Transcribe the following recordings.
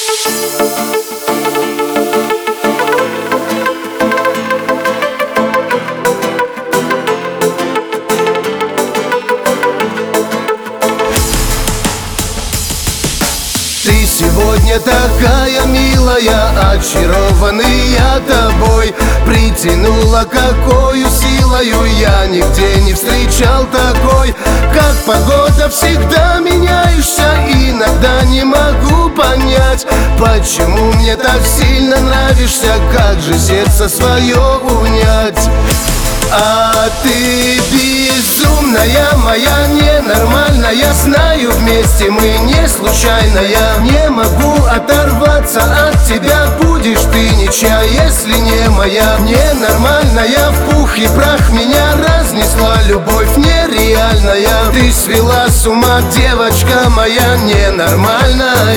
Ты сегодня такая милая, очарованный я тобой. Притянула какою силою, я нигде не встречал такой. Как погода, всегда меняешься, иногда не могу понять, почему мне так сильно нравишься, как же сердце свое унять. А ты безумная, моя ненормальная, знаю, вместе мы не случайная. Не могу оторваться от тебя, будешь ты ничья, если не моя. Ненормальная, в пух и прах меня разнесла любовь нереальная. Ты свела с ума, девочка моя ненормальная.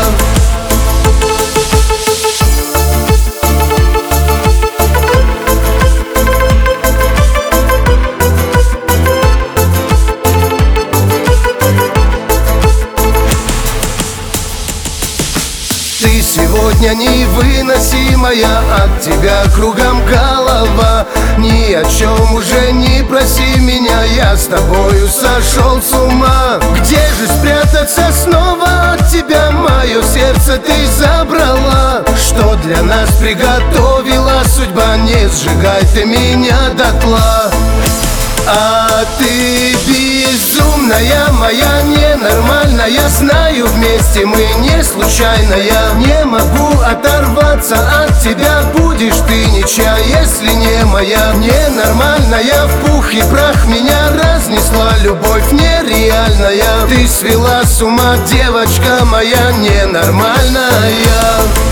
Ты сегодня невыносимая, от тебя кругом голова. Ни о чем уже не проси меня, я с тобою сошел с ума. Где же спрятаться снова от тебя, мое сердце ты забрала? Что для нас приготовила судьба, не сжигай ты меня дотла. А ты безумная, моя ненормальная, знаю, вместе мы не случайная. Не могу оторваться от тебя, будешь ты ничья, если не моя. Ненормальная, в пух и прах меня разнесла любовь нереальная. Ты свела с ума, девочка моя ненормальная.